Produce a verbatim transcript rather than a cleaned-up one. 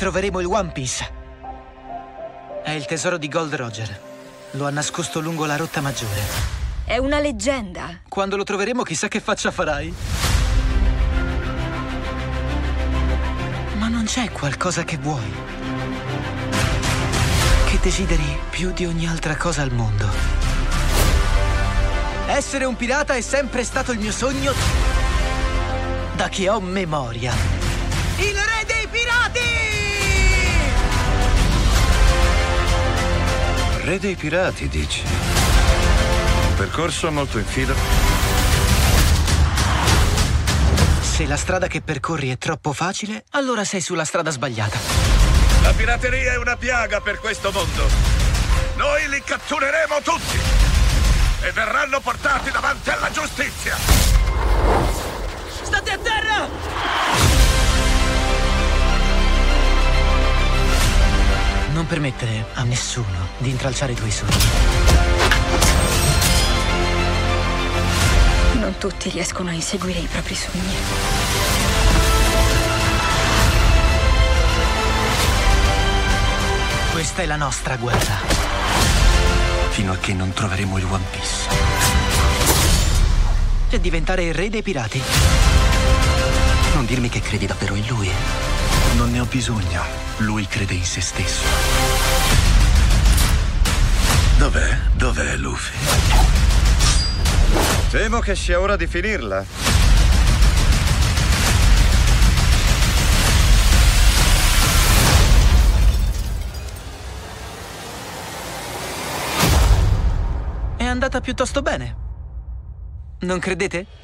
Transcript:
troveremo il One Piece. È il tesoro di Gold Roger. Lo ha nascosto lungo la rotta maggiore. È una leggenda. Quando lo troveremo, chissà che faccia farai. Ma non c'è qualcosa che vuoi, che desideri più di ogni altra cosa al mondo? Essere un pirata è sempre stato il mio sogno da che ho memoria. Il re dei pirati! Re dei pirati, dici? Percorso molto in fila. Se la strada che percorri è troppo facile, allora sei sulla strada sbagliata. La pirateria è una piaga per questo mondo. Noi li cattureremo tutti e verranno portati davanti alla giustizia. State a terra! Non permettere a nessuno di intralciare i tuoi sogni. Non tutti riescono a inseguire i propri sogni. Questa è la nostra guerra. Fino a che non troveremo il One Piece. E diventare il re dei pirati. Non dirmi che credi davvero in lui. Non ne ho bisogno. Lui crede in se stesso. Dov'è? Dov'è Luffy? Temo che sia ora di finirla. È andata piuttosto bene. Non credete?